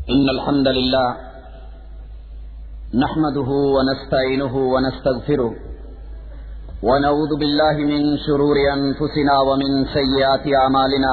إن الحمد لله نحمده ونستعينه ونستغفره ونعوذ بالله من شرور أنفسنا ومن سيئات أعمالنا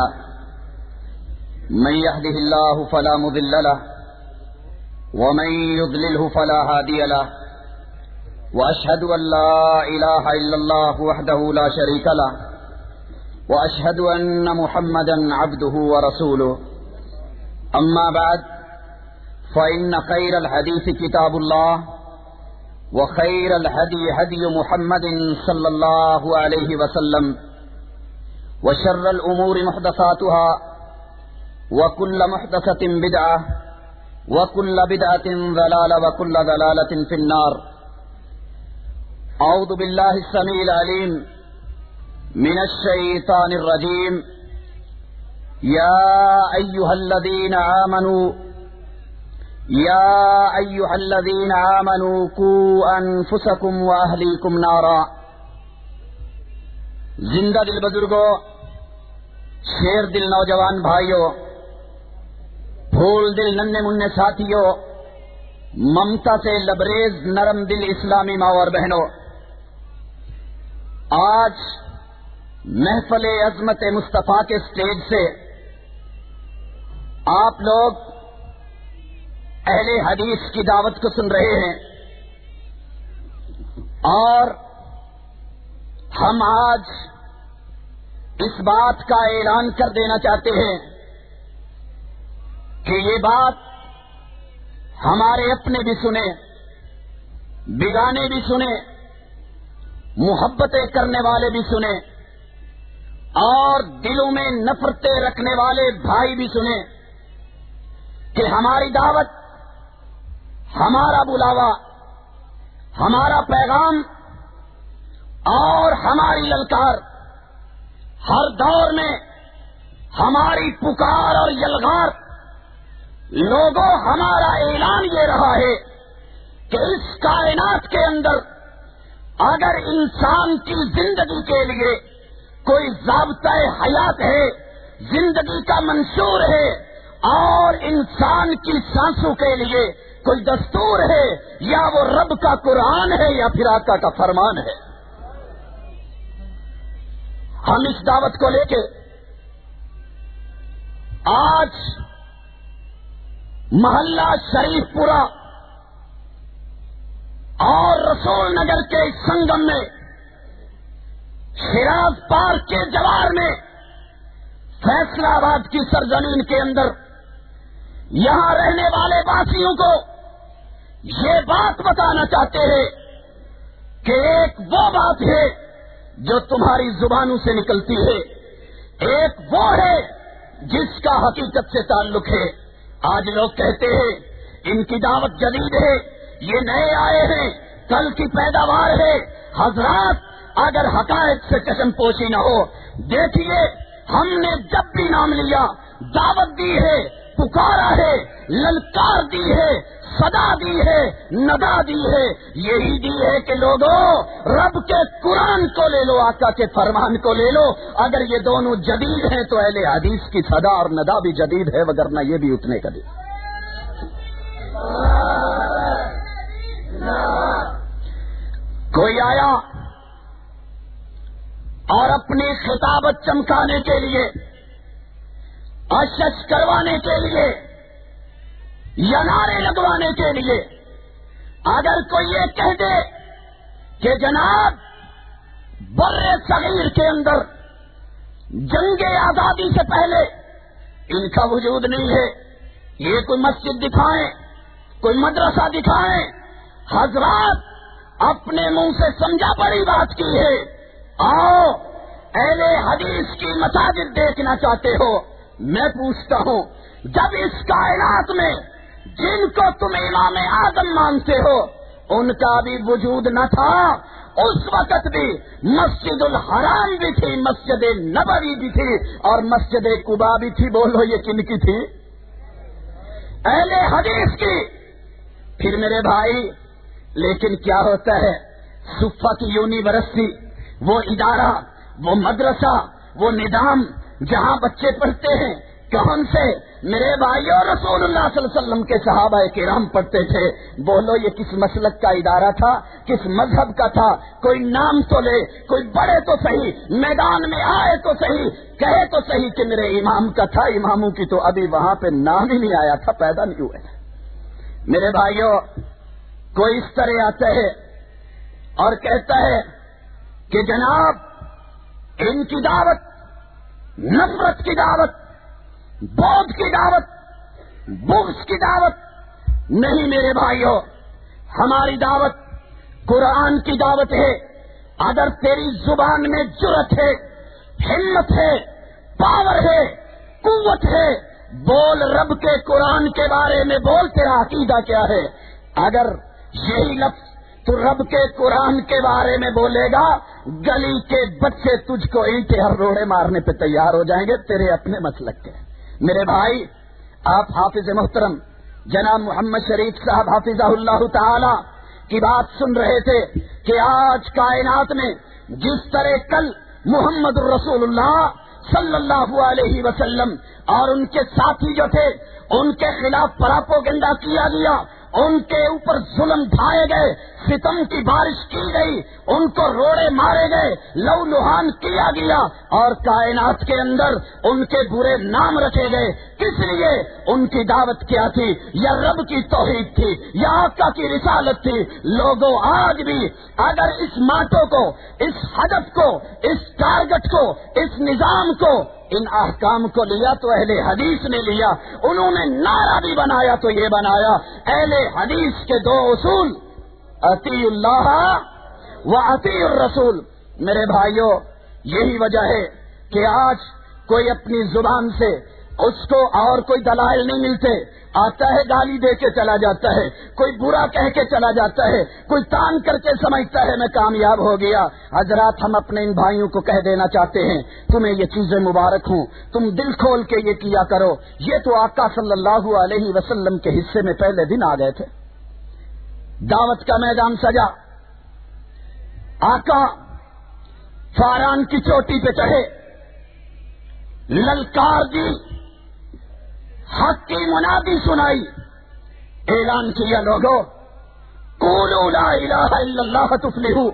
من يهده الله فلا مضل له ومن يضلله فلا هادي له وأشهد أن لا إله إلا الله وحده لا شريك له وأشهد أن محمدا عبده ورسوله أما بعد فإن خير الحديث كتاب الله وخير الهدي هدي محمد صلى الله عليه وسلم وشر الأمور محدثاتها وكل محدثة بدعة وكل بدعة ضلالة وكل ضلالة في النار. أعوذ بالله السميع العليم من الشيطان الرجيم. يا أيها الذين آمنوا قوا أنفسكم وأهليكم نارا. زندہ دل بزرگوں، شیر دل نوجوان بھائیوں، پھول دل ننھے منھے ساتھیوں، ممتا سے لبریز نرم دل اسلامی ماں اور بہنوں، آج محفل عظمت مصطفیٰ کے اسٹیج سے آپ لوگ اہل حدیث کی دعوت کو سن رہے ہیں، اور ہم آج اس بات کا اعلان کر دینا چاہتے ہیں کہ یہ بات ہمارے اپنے بھی سنیں، بیگانے بھی سنیں، محبتیں کرنے والے بھی سنیں، اور دلوں میں نفرتیں رکھنے والے بھائی بھی سنیں کہ ہماری دعوت، ہمارا بلاوا، ہمارا پیغام اور ہماری للکار ہر دور میں ہماری پکار اور یلغار، لوگوں ہمارا اعلان یہ رہا ہے کہ اس کائنات کے اندر اگر انسان کی زندگی کے لیے کوئی ضابطۂ حیات ہے، زندگی کا منشور ہے، اور انسان کی سانسوں کے لیے کوئی دستور ہے، یا وہ رب کا قرآن ہے یا پھر آقا کا فرمان ہے. ہم اس دعوت کو لے کے آج محلہ شریف پورا اور رسول نگر کے سنگم میں، شیراز پارک کے جوار میں، فیصلہ آباد کی سرزمین کے اندر یہاں رہنے والے واسیوں کو یہ بات بتانا چاہتے ہیں کہ ایک وہ بات ہے جو تمہاری زبانوں سے نکلتی ہے، ایک وہ ہے جس کا حقیقت سے تعلق ہے. آج لوگ کہتے ہیں ان کی دعوت جدید ہے، یہ نئے آئے ہیں، کل کی پیداوار ہے. حضرات، اگر حقائق سے چشم پوشی نہ ہو، دیکھیے ہم نے جب بھی نام لیا، دعوت دی ہے، پکارا ہے، للکار دی ہے، صدا دی ہے، ندا دی ہے، یہی دی ہے کہ لوگوں رب کے قرآن کو لے لو، آقا کے فرمان کو لے لو. اگر یہ دونوں جدید ہیں تو اہل حدیث کی صدا اور ندا بھی جدید ہے، وگرنہ یہ بھی اتنے کا دن. کوئی آیا اور اپنی خطابت چمکانے کے لیے، اشش کروانے کے لیے یا نعرے لگوانے کے لیے اگر کوئی یہ کہہ دے کہ جناب بر صغیر کے اندر جنگ آزادی سے پہلے ان کا وجود نہیں ہے، یہ کوئی مسجد دکھائیں، کوئی مدرسہ دکھائیں. حضرات، اپنے منہ سے سمجھا پڑی بات کی ہے. آؤ اہل حدیث کی مساجد دیکھنا چاہتے ہو، میں پوچھتا ہوں، جب اس کائنات میں جن کو تم امام اعظم مانتے ہو ان کا بھی وجود نہ تھا، اس وقت بھی مسجد الحرام بھی تھی، مسجد نبوی بھی تھی، اور مسجد قباء بھی تھی. بولو یہ کن کی تھی؟ اہل حدیث کی. پھر میرے بھائی، لیکن کیا ہوتا ہے، صفہ کی یونیورسٹی، وہ ادارہ، وہ مدرسہ، وہ نظام جہاں بچے پڑھتے ہیں، کون سے؟ میرے بھائیوں رسول اللہ صلی اللہ علیہ وسلم کے صحابہ کرام پڑھتے تھے. بولو یہ کس مسلک کا ادارہ تھا، کس مذہب کا تھا؟ کوئی نام تو لے، کوئی بڑے تو صحیح، میدان میں آئے تو صحیح، کہے تو صحیح کہ میرے امام کا تھا. اماموں کی تو ابھی وہاں پہ نام ہی نہیں آیا تھا، پیدا نہیں ہوئے. میرے بھائیوں کوئی اس طرح آتا ہے اور کہتا ہے کہ جناب ان کی دعوت نفرت کی دعوت، بودھ کی دعوت، بغض کی دعوت نہیں. میرے بھائیوں ہماری دعوت قرآن کی دعوت ہے. اگر تیری زبان میں جرأت ہے، ہمت ہے، پاور ہے، قوت ہے، بول رب کے قرآن کے بارے میں بول. تیرا عقیدہ کیا ہے؟ اگر یہی لفظ تو رب کے قرآن کے بارے میں بولے گا، گلی کے بچے تجھ کو اینٹیں ہر روڑے مارنے پہ تیار ہو جائیں گے تیرے اپنے مسلک کے. میرے بھائی آپ حافظ محترم جناب محمد شریف صاحب حافظہ اللہ تعالی کی بات سن رہے تھے کہ آج کائنات میں جس طرح کل محمد الرسول اللہ صلی اللہ علیہ وسلم اور ان کے ساتھی جو تھے ان کے خلاف پراپوگنڈا کیا گیا، ان کے اوپر ظلم ڈھائے گئے، ستم کی بارش کی گئی، ان کو روڑے مارے گئے، لو لہان کیا گیا اور کائنات کے اندر ان کے برے نام رکھے گئے. کس لیے؟ ان کی دعوت کیا تھی؟ یا رب کی توحید تھی، یا آقا کی رسالت تھی. لوگوں آج بھی اگر اس ماٹو کو، اس ہدف کو، اس ٹارگٹ کو، اس نظام کو، ان احکام کو لیا تو اہل حدیث نے لیا. انہوں نے نعرہ بھی بنایا تو یہ بنایا اہل حدیث کے دو اصول، اطیع اللہ و اطیع الرسول. میرے بھائیوں یہی وجہ ہے کہ آج کوئی اپنی زبان سے اس کو اور کوئی دلائل نہیں ملتے، آتا ہے گالی دے کے چلا جاتا ہے، کوئی برا کہہ کے چلا جاتا ہے، کوئی تان کر کے سمجھتا ہے میں کامیاب ہو گیا. حضرات ہم اپنے ان بھائیوں کو کہہ دینا چاہتے ہیں تمہیں یہ چیزیں مبارک ہوں، تم دل کھول کے یہ کیا کرو. یہ تو آقا صلی اللہ علیہ وسلم کے حصے میں پہلے دن آ گئے تھے. دعوت کا میدان سجا، آقا فاران کی چوٹی پہ چڑھے، للکار دی، حق کی منادی سنائی، اعلان کیا لوگوں قولوا لا الہ الا اللہ تفلحوا.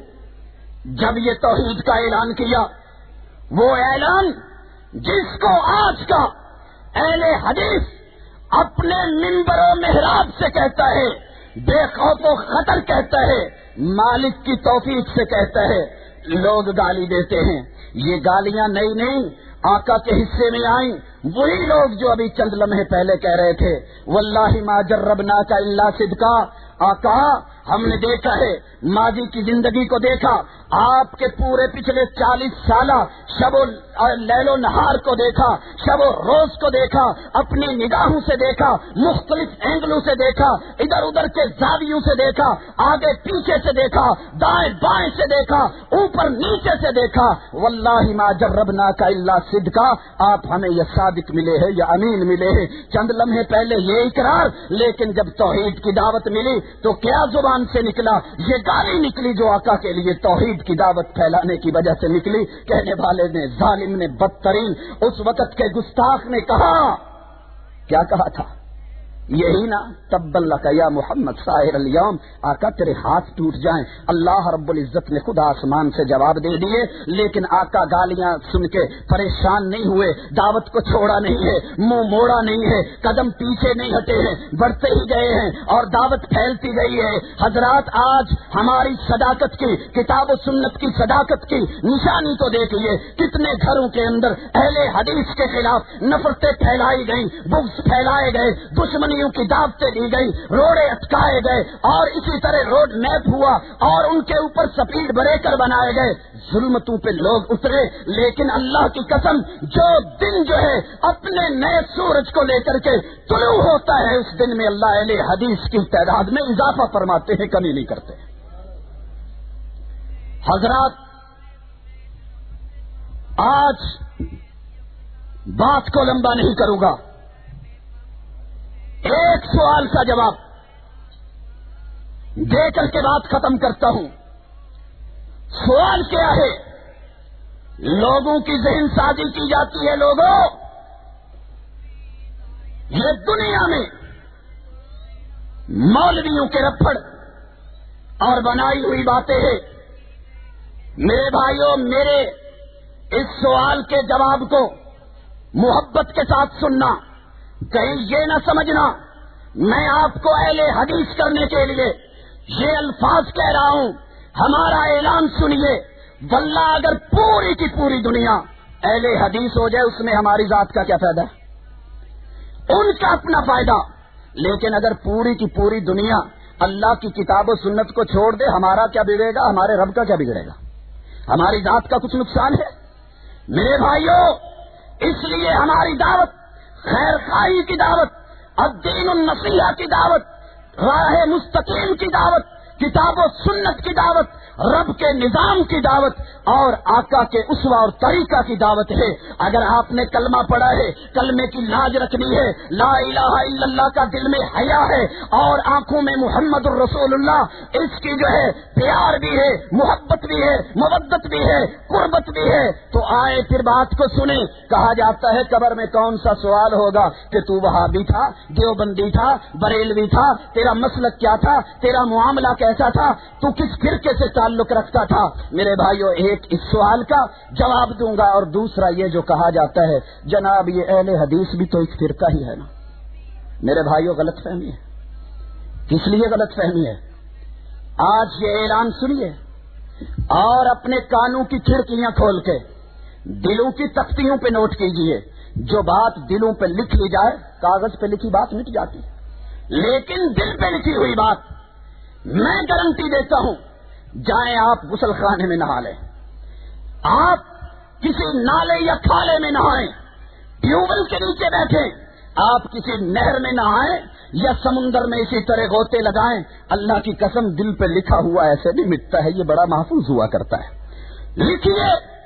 جب یہ توحید کا اعلان کیا، وہ اعلان جس کو آج کا اہل حدیث اپنے منبر و محراب سے کہتا ہے، بے خوف و خطر کہتا ہے، مالک کی توفیق سے کہتا ہے. لوگ گالی دیتے ہیں، یہ گالیاں نئی نہیں آقا کے حصے میں آئیں. وہی لوگ جو ابھی چند لمحے پہلے کہہ رہے تھے واللہ ما جربناک الا صدقا. آقا ہم نے دیکھا ہے، ماضی کی زندگی کو دیکھا، آپ کے پورے پچھلے 40 سالہ شب و لیل و نہار کو دیکھا، شب و روز کو دیکھا، اپنی نگاہوں سے دیکھا، مختلف اینگلوں سے دیکھا، ادھر ادھر کے زاویوں سے دیکھا، آگے پیچھے سے دیکھا، دائیں بائیں سے دیکھا، اوپر نیچے سے دیکھا. واللہ ما جربناک الا صدقا. آپ ہمیں یہ صادق ملے ہیں یا امین ملے ہیں. چند لمحے پہلے یہ اقرار، لیکن جب توحید کی دعوت ملی تو کیا زبان سے نکلا؟ یہ گالی نکلی جو آقا کے لیے توحید کی دعوت پھیلانے کی وجہ سے نکلی. کہنے والے نے، ظالم نے، بدترین اس وقت کے گستاخ نے کہا، کیا کہا تھا؟ یہی نا تبا لک یا محمد سائر الیوم. آقا تیرے ہاتھ ٹوٹ جائیں. اللہ رب العزت نے خود آسمان سے جواب دے دیے، لیکن آقا گالیاں سن کے پریشان نہیں ہوئے، دعوت کو چھوڑا نہیں ہے، منہ موڑا نہیں ہے، قدم پیچھے نہیں ہٹے ہیں، بڑھتے ہی گئے ہیں اور دعوت پھیلتی گئی ہے. حضرات آج ہماری صداقت کی، کتاب و سنت کی صداقت کی نشانی تو دیکھیے، کتنے گھروں کے اندر اہل حدیث کے خلاف نفرتیں پھیلائی گئیں، بغض پھیلائے گئے، دشمنی کی دعوتیں دی گئی، روڑے اٹکائے گئے اور اسی طرح روڈ میپ ہوا اور ان کے اوپر سپیڈ بریکر بنائے گئے، ظلمتوں پہ لوگ اترے. لیکن اللہ کی قسم جو دن جو ہے اپنے نئے سورج کو لے کر کے طلوع ہوتا ہے، اس دن میں اللہ اہل حدیث کی تعداد میں اضافہ فرماتے ہیں، کمی نہیں کرتے. حضرات آج بات کو لمبا نہیں کروں گا، ایک سوال کا جواب دے کر کے بات ختم کرتا ہوں. سوال کیا ہے؟ لوگوں کی ذہن سازی کی جاتی ہے. لوگوں یہ دنیا میں مولویوں کے رپڑ اور بنائی ہوئی باتیں ہیں. میرے بھائیوں، میرے اس سوال کے جواب کو محبت کے ساتھ سننا. کہیں یہ نہ سمجھنا میں آپ کو اہل حدیث کرنے کے لیے یہ الفاظ کہہ رہا ہوں. ہمارا اعلان سنیے. واللہ اگر پوری کی پوری دنیا اہل حدیث ہو جائے، اس میں ہماری ذات کا کیا فائدہ؟ ان کا اپنا فائدہ. لیکن اگر پوری کی پوری دنیا اللہ کی کتاب و سنت کو چھوڑ دے، ہمارا کیا بگڑے گا؟ ہمارے رب کا کیا بگڑے گا؟ ہماری ذات کا کچھ نقصان ہے؟ میرے بھائیوں، اس لیے ہماری دعوت خیر خواہی کی دعوت، الدین النصیحہ کی دعوت، راہ مستقیم کی دعوت، کتاب و سنت کی دعوت، رب کے نظام کی دعوت اور آقا کے اسوہ اور طریقہ کی دعوت ہے. اگر آپ نے کلمہ پڑھا ہے، کلمے کی لاج رکھنی ہے، لا الہ الا اللہ کا دل میں حیا ہے اور آنکھوں میں محمد الرسول اللہ، اس کی جو ہے پیار بھی ہے، محبت بھی ہے، مودت بھی ہے، قربت بھی ہے، تو آئے پھر بات کو سنیں. کہا جاتا ہے قبر میں کون سا سوال ہوگا کہ تو وہابی تھا، دیوبندی تھا، بریلوی تھا، تیرا مسلک کیا تھا، تیرا معاملہ کیسا تھا، تو کس فرقے سے تعلق رکھتا تھا. میرے بھائیوں، ایک اس سوال کا جواب دوں گا اور دوسرا یہ جو کہا جاتا ہے جناب یہ اہل حدیث بھی تو ایک فرقہ ہی ہے نا. میرے بھائیوں، غلط فہمی ہے. کس لیے غلط فہمی ہے؟ آج یہ اعلان سنیے اور اپنے کانوں کی کھڑکیاں کھول کے دلوں کی تختیوں پہ نوٹ کیجئے. جو بات دلوں پہ لکھ لی جائے، کاغذ پہ لکھی بات مٹ جاتی ہے، لیکن دل پہ لکھی ہوئی بات میں گارنٹی دیتا ہوں. جائیں آپ غسل خانے میں نہا لیں، آپ کسی نالے یا کھالے میں نہائیں، ٹیوبویل کے نیچے بیٹھیں، آپ کسی نہر میں نہائیں یا سمندر میں اسی طرح غوطے لگائیں، اللہ کی قسم دل پہ لکھا ہوا ایسے بھی مٹتا ہے. یہ بڑا محفوظ ہوا کرتا ہے. لکھیے.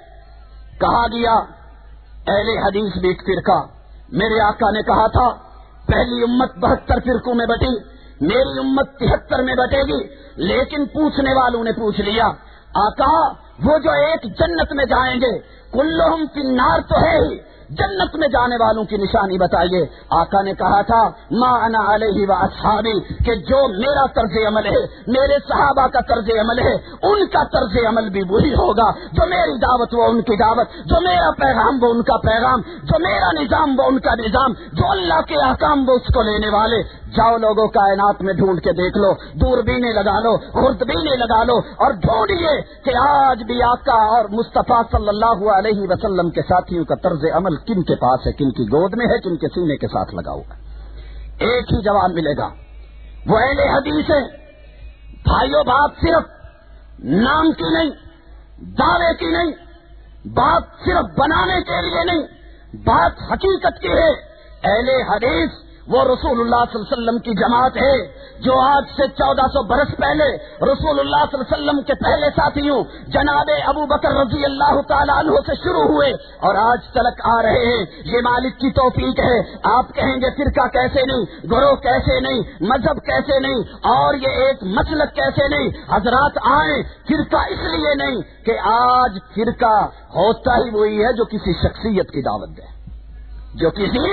کہا گیا اہل حدیث بھی ایک فرقہ. میرے آقا نے کہا تھا پہلی امت 72 فرقوں میں بٹی، میری امت 73 میں بٹے گی. لیکن پوچھنے والوں نے پوچھ لیا آقا وہ جو ایک جنت میں جائیں گے کلہم فی النار تو ہے ہی، جنت میں جانے والوں کی نشانی بتائیے. آقا نے کہا تھا ما انا علیہ و اصحابی، کہ جو میرا طرز عمل ہے، میرے صحابہ کا طرز عمل ہے، ان کا طرز عمل بھی وہی ہوگا. جو میری دعوت وہ ان کی دعوت، جو میرا پیغام وہ ان کا پیغام، جو میرا نظام وہ ان کا نظام، جو اللہ کے احکام وہ اس کو لینے والے. جاؤ لوگوں کائنات میں ڈھونڈ کے دیکھ لو، دوربینیں لگا لو، خوردبینیں لگا لو اور ڈھونڈیے کہ آج بھی آقا اور مصطفیٰ صلی اللہ علیہ وسلم کے ساتھیوں کا طرز عمل کن کے پاس ہے، کن کی گود میں ہے، کن کے سینے کے ساتھ لگا ہوا. ایک ہی جواب ملے گا، وہ اہل حدیث ہے. بھائیو، بات صرف نام کی نہیں، دعوے کی نہیں، بات صرف بنانے کے لیے نہیں، بات حقیقت کی ہے. اہل حدیث وہ رسول اللہ صلی اللہ علیہ وسلم کی جماعت ہے جو آج سے 1400 برس پہلے رسول اللہ صلی اللہ علیہ وسلم کے پہلے ساتھیوں جناب ابو بکر رضی اللہ تعالیٰ عنہ سے شروع ہوئے اور آج تلک آ رہے ہیں. یہ مالک کی توفیق ہے. آپ کہیں گے فرقہ کیسے نہیں، گروہ کیسے نہیں، مذہب کیسے نہیں، اور یہ ایک مسلک کیسے نہیں. حضرات آئیں، فرقہ اس لیے نہیں کہ آج فرقہ ہوتا ہی وہی ہے جو کسی شخصیت کی دعوت دے، جو کسی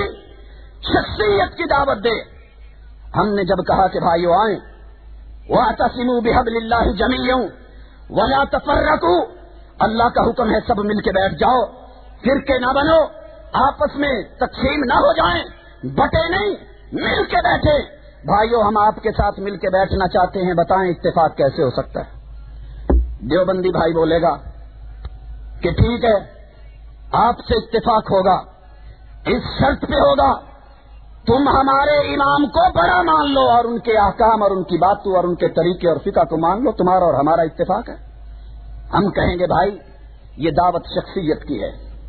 شخصیت کی دعوت دے. ہم نے جب کہا کہ بھائیو آئیں، وَاعْتَصِمُوا بِحَبْلِ اللَّهِ جَمِيعًا وَلَا تَفَرَّقُوا، اللہ کا حکم ہے سب مل کے بیٹھ جاؤ، فرقے نہ بنو، آپس میں تقسیم نہ ہو جائیں، بٹے نہیں، مل کے بیٹھے. بھائیو ہم آپ کے ساتھ مل کے بیٹھنا چاہتے ہیں، بتائیں اتفاق کیسے ہو سکتا ہے؟ دیوبندی بھائی بولے گا کہ ٹھیک ہے آپ سے اتفاق ہوگا، اس شرط پہ ہوگا تم ہمارے امام کو بڑا مان لو اور ان کے احکام اور ان کی باتوں اور ان کے طریقے اور فقہ کو مان لو، تمہارا اور ہمارا اتفاق ہے. ہم کہیں گے بھائی یہ دعوت شخصیت کی ہے،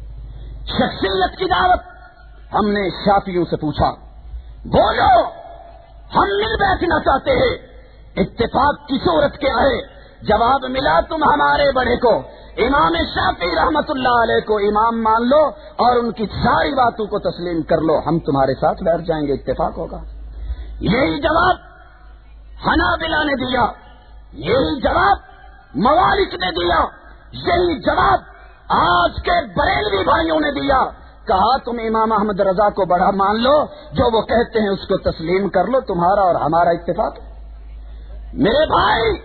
شخصیت کی دعوت. ہم نے شافعیوں سے پوچھا بولو ہم مل بیٹھنا چاہتے ہیں، اتفاق کی صورت کیا ہے؟ جواب ملا تم ہمارے بڑے کو امام شافعی رحمت اللہ علیہ کو امام مان لو اور ان کی ساری باتوں کو تسلیم کر لو، ہم تمہارے ساتھ بیٹھ جائیں گے، اتفاق ہوگا. یہی جواب حنابلہ نے دیا، یہی جواب موالک نے دیا، یہی جواب آج کے بریلوی بھائیوں نے دیا. کہا تم امام احمد رضا کو بڑا مان لو، جو وہ کہتے ہیں اس کو تسلیم کر لو، تمہارا اور ہمارا اتفاق ہے۔ میرے بھائی،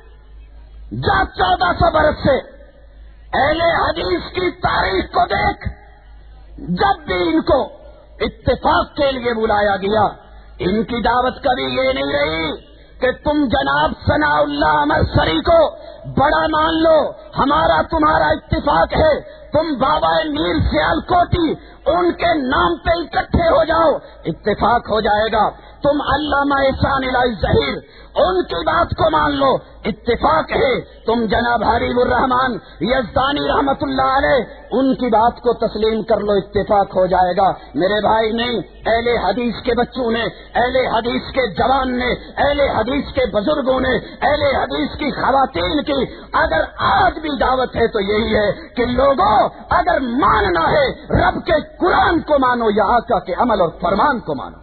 جا 1400 برس سے اہل حدیث کی تاریخ کو دیکھ، جب بھی ان کو اتفاق کے لیے بلایا گیا، ان کی دعوت کبھی یہ نہیں رہی کہ تم جناب ثناء اللہ امرسری کو بڑا مان لو، ہمارا تمہارا اتفاق ہے، تم بابا میر سیالکوٹی ان کے نام پہ اکٹھے ہو جاؤ، اتفاق ہو جائے گا۔ تم علامہ احسان الہی ظہیر ان کی بات کو مان لو، اتفاق ہے۔ تم جناب حبیب الرحمان یزدانی رحمت اللہ علیہ ان کی بات کو تسلیم کر لو، اتفاق ہو جائے گا۔ میرے بھائی، نہیں، اہل حدیث کے بچوں نے، اہل حدیث کے جوان نے، اہل حدیث کے بزرگوں نے، اہل حدیث کی خواتین کی اگر آج بھی دعوت ہے تو یہی ہے کہ لوگوں، اگر ماننا ہے رب کے قرآن کو مانو یا آقا کے عمل اور فرمان کو مانو۔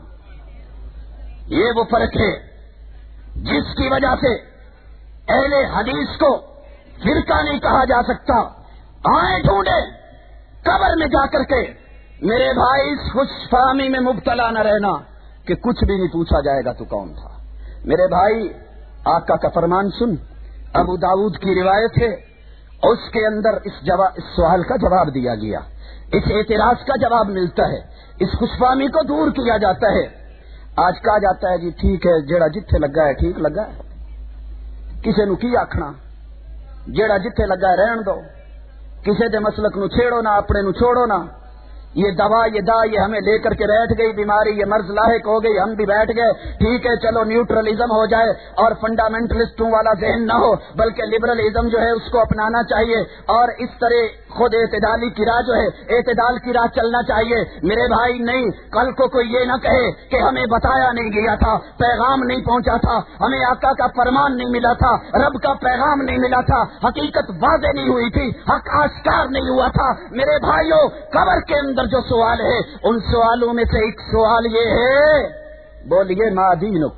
یہ وہ فرق ہے جس کی وجہ سے اہل حدیث کو فرقہ نہیں کہا جا سکتا۔ آئیں ڈھونڈے قبر میں جا کر کے، میرے بھائی اس خوش فہمی میں مبتلا نہ رہنا کہ کچھ بھی نہیں پوچھا جائے گا تو کون تھا۔ میرے بھائی، آقا کا فرمان سن، ابو داؤد کی روایت ہے، اس کے اندر اس سوال کا جواب دیا گیا، اس اعتراض کا جواب ملتا ہے، اس خوش فہمی کو دور کیا جاتا ہے۔ آج کہا جاتا ہے جی ٹھیک ہے، جیڑا جتھے لگا ہے ٹھیک لگا ہے، کسے نو کی آکھنا، جیڑا جتھے لگا ہے رہن دو، کسے دے مسلک نو چھیڑو نہ، اپنے نو چھوڑو نہ، یہ دوا یہ ہمیں لے کر کے بیٹھ گئی، بیماری یہ مرض لاحق ہو گئی، ہم بھی بیٹھ گئے، ٹھیک ہے چلو نیوٹرلزم ہو جائے اور فنڈامنٹلسٹوں والا ذہن نہ ہو، بلکہ لبرلزم جو ہے اس کو اپنانا چاہیے، اور اس طرح خود اعتدالی کی راہ جو ہے اعتدال کی راہ چلنا چاہیے۔ میرے بھائی نہیں، کل کو کوئی یہ نہ کہے کہ ہمیں بتایا نہیں گیا تھا، پیغام نہیں پہنچا تھا، ہمیں آقا کا فرمان نہیں ملا تھا، رب کا پیغام نہیں ملا تھا، حقیقت واضح نہیں ہوئی تھی، حق آشکار نہیں ہوا تھا۔ میرے بھائیوں، قبر کے اندر جو سوال ہے ان سوالوں میں سے ایک سوال یہ ہے، بولیے ما دینک،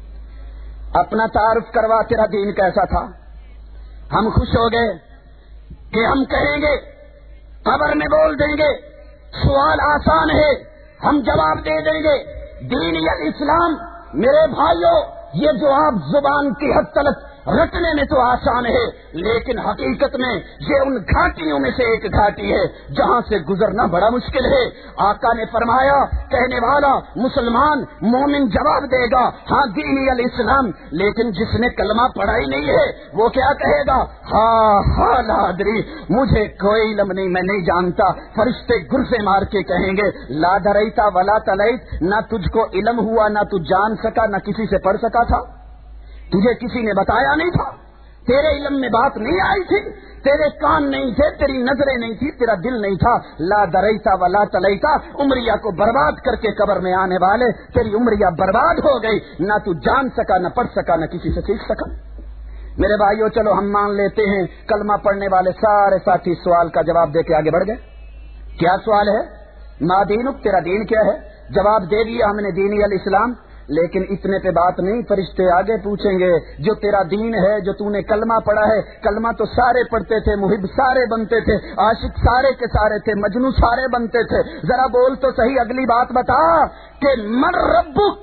اپنا تعارف کروا، تیرا دین کیسا تھا؟ ہم خوش ہو گئے کہ ہم کہیں گے، قبر میں بول دیں گے، سوال آسان ہے، ہم جواب دے دیں گے، دین یا اسلام۔ میرے بھائیوں، یہ جواب زبان کی حد تلک رٹنے میں تو آسان ہے، لیکن حقیقت میں یہ ان گھاٹیوں میں سے ایک گھاٹی ہے جہاں سے گزرنا بڑا مشکل ہے۔ آقا نے فرمایا، کہنے والا مسلمان مومن جواب دے گا ہاں دینی الاسلام، لیکن جس نے کلمہ پڑھا ہی نہیں ہے وہ کیا کہے گا؟ ہاں لا ادری، مجھے کوئی علم نہیں، میں نہیں جانتا۔ فرشتے گرزے مار کے کہیں گے لا دریتا ولا تلیت، نہ تجھ کو علم ہوا، نہ تو جان سکا، نہ کسی سے پڑھ سکا تھا، تجھے کسی نے بتایا نہیں تھا، تیرے علم میں بات نہیں آئی تھی، تیرے کان نہیں تھے، تیری نظریں نہیں تھی، تیرا دل نہیں تھا۔ لا دریتا ولا تلیتا، عمریہ کو برباد کر کے قبر میں آنے والے، تیری عمریہ برباد ہو گئی، نہ تو جان سکا، نہ پڑھ سکا، نہ کسی سے سیکھ سکا۔ میرے بھائیو، چلو ہم مان لیتے ہیں کلمہ پڑھنے والے سارے ساتھی سوال کا جواب دے کے آگے بڑھ گئے۔ کیا سوال ہے؟ ما دینک، تیرا دین کیا ہے؟ جواب دے دیا ہم نے، دینی الاسلام۔ لیکن اتنے پہ بات نہیں، فرشتے آگے پوچھیں گے جو تیرا دین ہے، جو تو نے کلمہ پڑھا ہے، کلمہ تو سارے پڑھتے تھے، محب سارے بنتے تھے، عاشق سارے کے سارے تھے، مجنو سارے بنتے تھے، ذرا بول تو صحیح اگلی بات بتا کہ من ربک،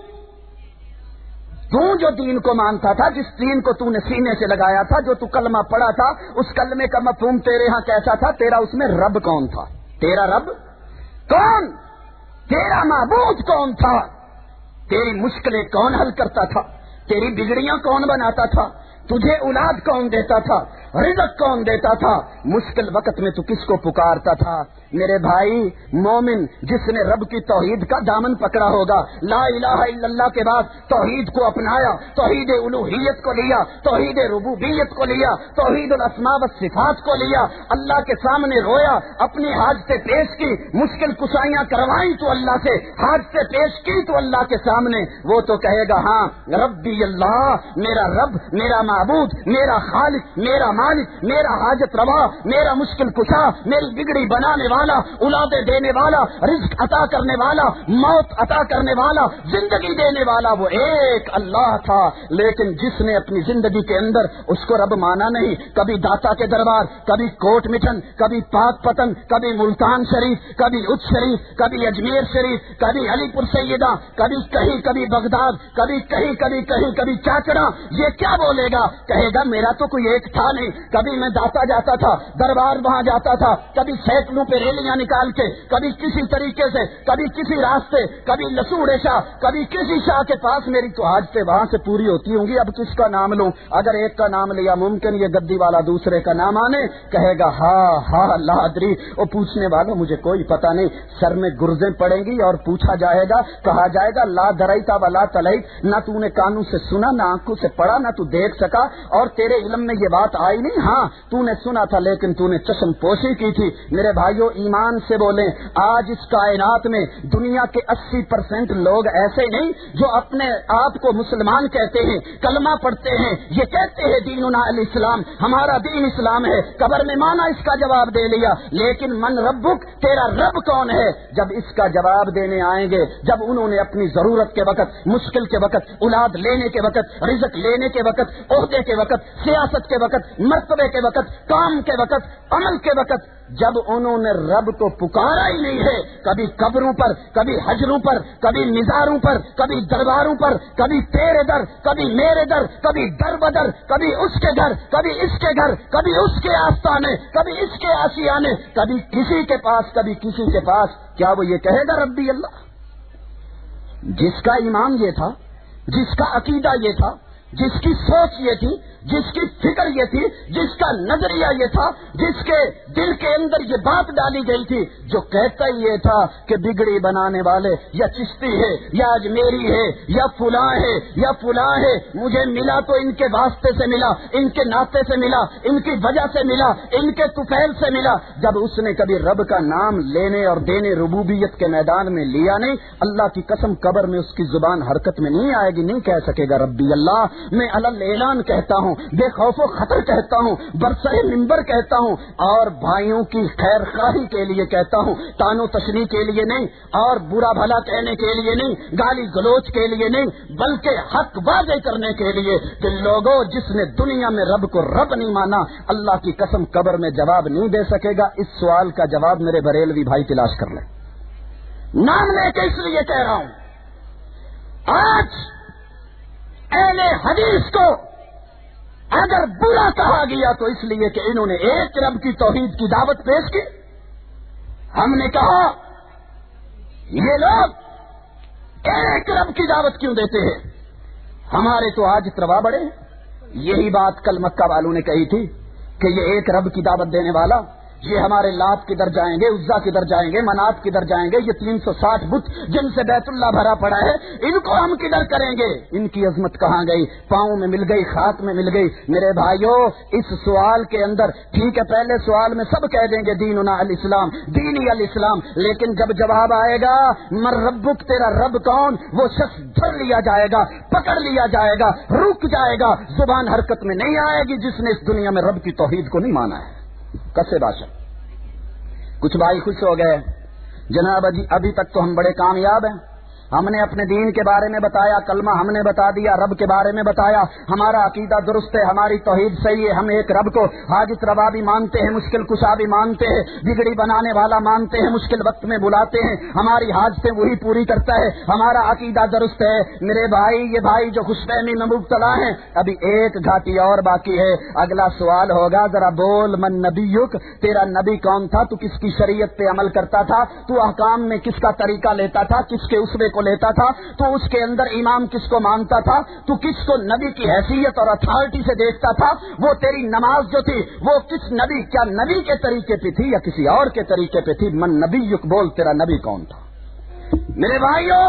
تو جو دین کو مانتا تھا، جس دین کو تو نے سینے سے لگایا تھا، جو تو کلمہ پڑھا تھا، اس کلمے کا مفہوم تیرے ہاں کیسا تھا؟ تیرا اس میں رب کون تھا؟ تیرا رب کون؟ تیرا معبود کون تھا؟ تیری مشکلیں کون حل کرتا تھا؟ تیری بگڑیاں کون بناتا تھا؟ تجھے اولاد کون دیتا تھا؟ رزق کون دیتا تھا؟ مشکل وقت میں تو کس کو پکارتا تھا؟ میرے بھائی، مومن جس نے رب کی توحید کا دامن پکڑا ہوگا، لا الہ الا اللہ کے بعد توحید کو اپنایا، توحید الوہیت کو لیا، توحید ربوبیت کو لیا، توحید الاسماء والصفات کو لیا، اللہ کے سامنے رویا، اپنی حاجتیں پیش کی، مشکل کشائیاں کروائیں تو اللہ سے، حاجتیں پیش کی تو اللہ کے سامنے، وہ تو کہے گا ہاں ربی اللہ، میرا رب، میرا معبود, میرا خالق, میرا مالک, میرا حاجت روا, میرا مشکل کشا, میری بگڑی بنانے والا, اولادیں دینے والا, رزق عطا کرنے والا, موت عطا کرنے والا, زندگی دینے والا وہ ایک اللہ تھا. لیکن جس نے اپنی زندگی کے اندر اس کو رب مانا نہیں, کبھی داتا کے دربار, کبھی کوٹ مٹن, کبھی پاک پتن, کبھی ملتان شریف, کبھی اچ شریف, کبھی اجمیر شریف, کبھی علی پور سیدہ, کبھی کہیں, کبھی بغداد, کبھی کہیں, کبھی کہیں, کبھی چاچڑا. یہ کیا بولے گا؟ کہے گا میرا تو کوئی ایک تھا نہیں. کبھی میں داتا جاتا تھا, دربار وہاں جاتا تھا, کبھی سائیکلوں پہ ریلیاں نکال کے, کبھی کسی طریقے سے, کبھی کسی راستے, کبھی لسوڑے شاہ, کبھی کسی شاہ کے پاس. میری تو آج سے وہاں سے پوری ہوتی ہوں گی, اب کس کا نام لوں؟ اگر ایک کا نام لیا ممکن یہ گدی والا دوسرے کا نام آنے. کہے گا ہاں لا ادری. وہ پوچھنے والوں مجھے کوئی پتہ نہیں. سر میں گرزیں پڑیں گی اور پوچھا جائے گا, کہا جائے گا لا درائتا ولا تلائت, نہ تو نے کانوں سے سنا, نہ آنکھوں سے پڑھا, نہ تو دیکھ سکا, اور تیرے علم میں یہ بات آئی نہیں. ہاں تو نے سنا تھا لیکن تو نے چشم پوشی کی تھی. میرے بھائیوں ایمان سے بولیں, آج اس کائنات میں دنیا کے 80% لوگ ایسے نہیں جو اپنے آپ کو مسلمان کہتے ہیں, کلمہ پڑھتے ہیں, یہ کہتے ہیں دیننا الاسلام, ہمارا دین اسلام ہے. قبر میں مانا اس کا جواب دے لیا, لیکن من ربک, تیرا رب کون ہے؟ جب اس کا جواب دینے آئیں گے, جب انہوں نے اپنی ضرورت کے وقت, مشکل کے وقت, اولاد لینے کے وقت, رزق لینے کے وقت, عہدے کے وقت, سیاست کے وقت, مرتبے کے وقت, کام کے وقت, عمل کے وقت, جب انہوں نے رب کو پکارا ہی نہیں ہے, کبھی قبروں پر, کبھی حجروں پر, کبھی مزاروں پر, کبھی درباروں پر, کبھی تیرے در, کبھی میرے در, کبھی در بدر, کبھی اس کے گھر, کبھی اس کے گھر, کبھی اس کے آستانے, کبھی اس کے آشیانے, کبھی کسی کے پاس, کبھی کسی کے پاس, کیا وہ یہ کہے گا ربی اللہ؟ جس کا ایمان یہ تھا, جس کا عقیدہ یہ تھا, جس کی سوچ یہ تھی, جس کی فکر یہ تھی, جس کا نظریہ یہ تھا, جس کے دل کے اندر یہ بات ڈالی گئی تھی, جو کہتا ہی یہ تھا کہ بگڑی بنانے والے یا چشتی ہے یا اجمیری ہے یا فلاں ہے یا فلاں ہے, مجھے ملا تو ان کے واسطے سے ملا, ان کے ناطے سے ملا, ان کی وجہ سے ملا, ان کے طفیل سے ملا. جب اس نے کبھی رب کا نام لینے اور دینے ربوبیت کے میدان میں لیا نہیں, اللہ کی قسم قبر میں اس کی زبان حرکت میں نہیں آئے گی, نہیں کہہ سکے گا ربی اللہ. میں علل اعلان کہتا ہوں, بے خوف و خطر کہتا ہوں, برسر منبر کہتا ہوں, اور بھائیوں کی خیر خواہی کے لیے کہتا ہوں, تانو تشنی کے لیے نہیں, اور برا بھلا کہنے کے لیے نہیں, گالی گلوچ کے لیے نہیں, بلکہ حق واضح کرنے کے لیے کہ لوگوں, جس نے دنیا میں رب کو رب نہیں مانا, اللہ کی قسم قبر میں جواب نہیں دے سکے گا. اس سوال کا جواب میرے بریلوی بھائی تلاش کر لیں. نام لے کے اس لیے کہہ رہا ہوں, آج اہل حدیث کو اگر برا کہا گیا تو اس لیے کہ انہوں نے ایک رب کی توحید کی دعوت پیش کی. ہم نے کہا یہ لوگ ایک رب کی دعوت کیوں دیتے ہیں؟ ہمارے تو آج تروا بڑے. یہی بات کل مکہ والوں نے کہی تھی کہ یہ ایک رب کی دعوت دینے والا, یہ ہمارے لات کدھر جائیں گے, عزا کدھر جائیں گے, منات کدھر جائیں گے, یہ 360 بت جن سے بیت اللہ بھرا پڑا ہے, ان کو ہم کدھر کریں گے؟ ان کی عظمت کہاں گئی؟ پاؤں میں مل گئی, خاک میں مل گئی. میرے بھائیوں, اس سوال کے اندر ٹھیک ہے پہلے سوال میں سب کہہ دیں گے دیننا الاسلام, دینی الاسلام, لیکن جب جواب آئے گا مر ربک, تیرا رب کون, وہ شخص دھر لیا جائے گا, پکڑ لیا جائے گا, رک جائے گا, زبان حرکت میں نہیں آئے گی جس نے اس دنیا میں رب کی توحید کو نہیں مانا ہے. کسے باشا کچھ بھائی خوش ہو گئے جناب, ابھی تک تو ہم بڑے کامیاب ہیں, ہم نے اپنے دین کے بارے میں بتایا, کلمہ ہم نے بتا دیا, رب کے بارے میں بتایا, ہمارا عقیدہ درست ہے, ہماری توحید صحیح ہے, ہم ایک رب کو حاجت روا بھی مانتے ہیں, مشکل کشا بھی مانتے ہیں, بگڑی بنانے والا مانتے ہیں, مشکل وقت میں بلاتے ہیں, ہماری حاجتیں وہی پوری کرتا ہے, ہمارا عقیدہ درست ہے. میرے بھائی, یہ بھائی جو خوش فہمی میں مبتلا ہیں, ابھی ایک گھاٹی اور باقی ہے. اگلا سوال ہوگا, ذرا بول من نبیک, تیرا نبی کون تھا, تو کس کی شریعت پہ عمل کرتا تھا, تو احکام میں کس کا طریقہ لیتا تھا, کس کے اسوے کو لیتا تھا, تو اس کے اندر امام کس کو مانتا تھا, تو کس کو نبی کی حیثیت اور اتھارٹی سے دیکھتا تھا, وہ تیری نماز جو تھی وہ کس نبی, کیا نبی کے طریقے پہ تھی یا کسی اور کے طریقے پہ تھی؟ من نبیک, بول تیرا نبی کون تھا. میرے بھائیوں,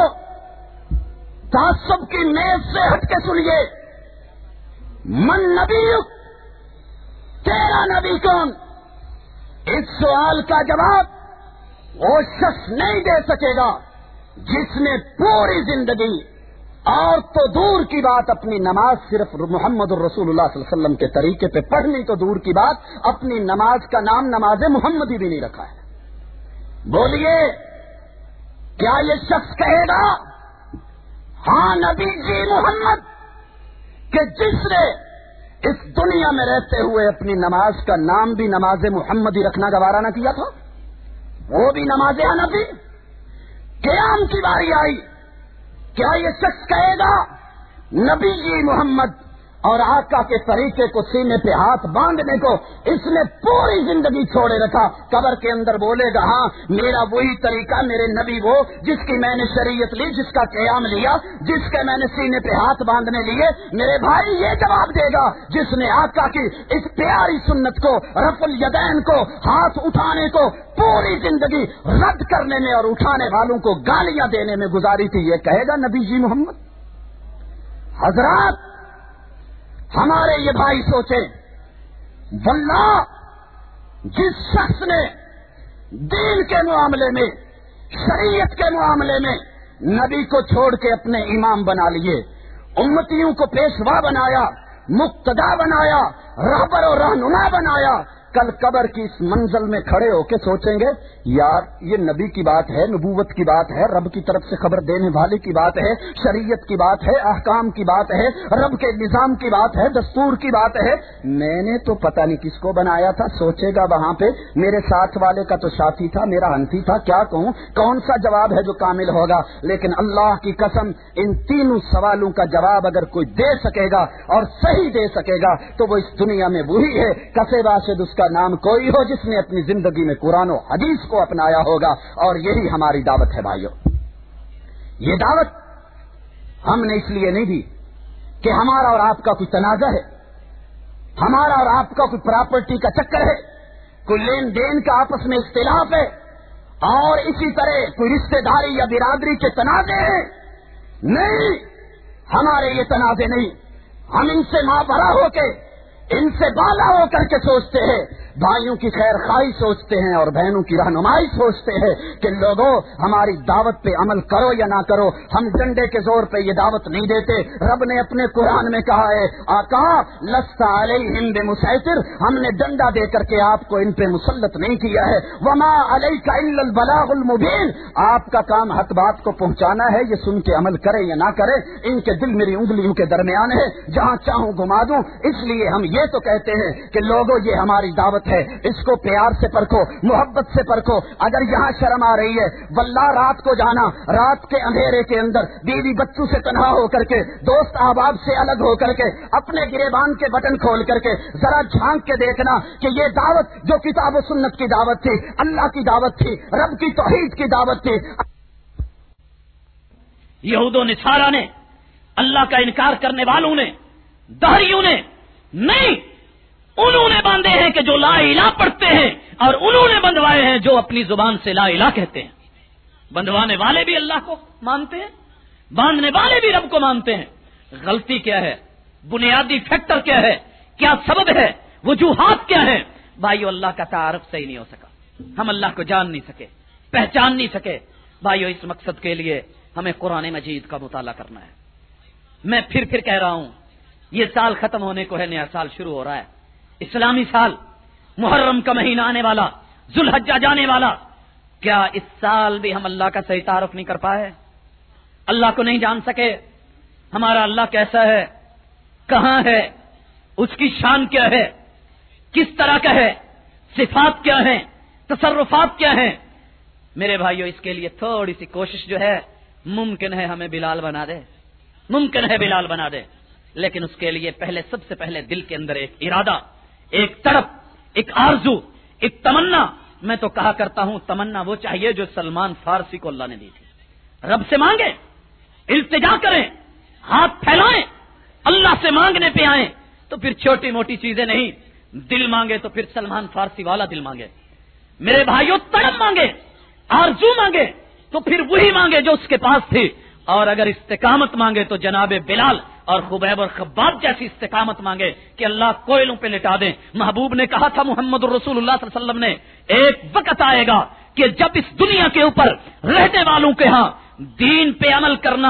تعصب کی میز سے ہٹ کے سنیے, من نبیک, تیرا نبی کون؟ اس سوال کا جواب وہ شخص نہیں دے سکے گا جس نے پوری زندگی اور تو دور کی بات اپنی نماز صرف محمد الرسول اللہ صلی اللہ علیہ وسلم کے طریقے پہ پڑھنی تو دور کی بات، اپنی نماز کا نام نماز محمدی بھی نہیں رکھا ہے۔ بولیے کیا یہ شخص کہے گا ہاں نبی جی محمد کہ جس نے اس دنیا میں رہتے ہوئے اپنی نماز کا نام بھی نماز محمدی رکھنا گوارا نہ کیا تھا، وہ بھی نماز حنفی؟ قیام کی باری آئی، کیا یہ شخص کہے گا نبی جی محمد اور آقا کے طریقے کو سینے پہ ہاتھ باندھنے کو اس نے پوری زندگی چھوڑے رکھا، قبر کے اندر بولے گا ہاں میرا وہی طریقہ، میرے نبی وہ جس کی میں نے شریعت لی، جس کا قیام لیا، جس کے میں نے سینے پہ ہاتھ باندھنے لیے؟ میرے بھائی یہ جواب دے گا جس نے آقا کی اس پیاری سنت کو، رفع الیدین کو، ہاتھ اٹھانے کو پوری زندگی رد کرنے میں اور اٹھانے والوں کو گالیاں دینے میں گزاری تھی، یہ کہے گا نبی جی محمد؟ حضرات ہمارے یہ بھائی سوچیں، واللہ جس شخص نے دین کے معاملے میں، شریعت کے معاملے میں نبی کو چھوڑ کے اپنے امام بنا لیے، امتیوں کو پیشوا بنایا، مقتدا بنایا، رہبر و رہنما بنایا، کل قبر کی اس منزل میں کھڑے ہو کے سوچیں گے یار یہ نبی کی بات ہے، نبوت کی بات ہے، رب کی طرف سے خبر دینے والے کی بات ہے، شریعت کی بات ہے، احکام کی بات ہے، رب کے نظام کی بات ہے، دستور کی بات ہے، میں نے تو پتہ نہیں کس کو بنایا تھا۔ سوچے گا وہاں پہ میرے ساتھ والے کا تو ساتھی تھا، میرا ہنفی تھا، کیا کہوں، کون سا جواب ہے جو کامل ہوگا؟ لیکن اللہ کی قسم ان تینوں سوالوں کا جواب اگر کوئی دے سکے گا اور صحیح دے سکے گا تو وہ اس دنیا میں وہی ہے کسے باشد اس کا نام کوئی ہو جس نے اپنی زندگی میں قرآن و حدیث کو اپنایا ہوگا، اور یہی ہماری دعوت ہے بھائیو۔ یہ دعوت ہم نے اس لیے نہیں دی کہ ہمارا اور آپ کا کوئی تنازع ہے، ہمارا اور آپ کا کوئی پراپرٹی کا چکر ہے، کوئی لین دین کا آپس میں اختلاف ہے، اور اسی طرح کوئی رشتہ داری یا برادری کے تنازع ہیں، نہیں، ہمارے یہ تنازع نہیں۔ ہم ان سے مابرا ہو کے، ان سے بالا ہو کر کے سوچتے ہیں، بھائیوں کی خیر خواہی سوچتے ہیں اور بہنوں کی رہنمائی سوچتے ہیں کہ لوگوں ہماری دعوت پہ عمل کرو یا نہ کرو، ہم ڈنڈے کے زور پہ یہ دعوت نہیں دیتے۔ رب نے اپنے قرآن میں کہا ہے آقا لست علیہم بمسیطر، ہم نے ڈنڈا دے کر کے آپ کو ان پہ مسلط نہیں کیا ہے، وما علیک الا البلاغ المبین، آپ کا کام حق بات کو پہنچانا ہے، یہ سن کے عمل کرے یا نہ کرے ان کے دل میری انگلیوں کے درمیان ہے، جہاں چاہوں گھما دوں۔ اس لیے ہم یہ تو کہتے ہیں کہ لوگوں یہ ہماری دعوت ہے، اس کو پیار سے پرکھو، محبت سے پرکھو۔ اگر یہاں شرم آ رہی ہے، واللہ رات کو جانا، رات کے اندھیرے کے اندر بیوی بچوں سے تنہا ہو کر کے، دوست احباب سے الگ ہو کر کے، اپنے گریبان کے بٹن کھول کر کے ذرا جھانک کے دیکھنا کہ یہ دعوت جو کتاب و سنت کی دعوت تھی، اللہ کی دعوت تھی، رب کی توحید کی دعوت تھی، یہود و نصارہ نے، اللہ کا انکار کرنے والوں نے، دہریوں نے نہیں، انہوں نے باندھے ہیں کہ جو لا الہ پڑھتے ہیں، اور انہوں نے بندوائے ہیں جو اپنی زبان سے لا الہ کہتے ہیں۔ بندوانے والے بھی اللہ کو مانتے ہیں، باندھنے والے بھی رب کو مانتے ہیں۔ غلطی کیا ہے؟ بنیادی فیکٹر کیا ہے؟ کیا سبب ہے؟ وجوہات کیا ہیں؟ بھائیو اللہ کا تعارف صحیح نہیں ہو سکا، ہم اللہ کو جان نہیں سکے، پہچان نہیں سکے۔ بھائیو اس مقصد کے لیے ہمیں قرآن مجید کا مطالعہ کرنا ہے۔ میں پھر کہہ رہا ہوں، یہ سال ختم ہونے کو ہے، نیا سال شروع ہو رہا ہے، اسلامی سال، محرم کا مہینہ آنے والا، ذوالحجہ جانے والا۔ کیا اس سال بھی ہم اللہ کا صحیح تعارف نہیں کر پائے؟ اللہ کو نہیں جان سکے؟ ہمارا اللہ کیسا ہے، کہاں ہے، اس کی شان کیا ہے، کس طرح کا ہے، صفات کیا ہیں، تصرفات کیا ہیں؟ میرے بھائیو اس کے لیے تھوڑی سی کوشش جو ہے، ممکن ہے ہمیں بلال بنا دے، ممکن ہے بلال بنا دے، لیکن اس کے لیے سب سے پہلے دل کے اندر ایک ارادہ، ایک تڑپ، ایک آرزو، ایک تمنا۔ میں تو کہا کرتا ہوں تمنا وہ چاہیے جو سلمان فارسی کو اللہ نے دی تھی۔ رب سے مانگیں، التجا کریں، ہاتھ پھیلائیں، اللہ سے مانگنے پہ آئیں تو پھر چھوٹی موٹی چیزیں نہیں، دل مانگے تو پھر سلمان فارسی والا دل مانگے۔ میرے بھائیوں تڑپ مانگے، آرزو مانگے تو پھر وہی مانگے جو اس کے پاس تھی، اور اگر استقامت مانگے تو جناب بلال اور خبیب اور خباب جیسی استقامت مانگے کہ اللہ کوئلوں پہ لٹا دیں۔ محبوب نے کہا تھا محمد الرسول اللہ صلی اللہ علیہ وسلم نے، ایک وقت آئے گا کہ جب اس دنیا کے اوپر رہنے والوں کے ہاں دین پہ عمل کرنا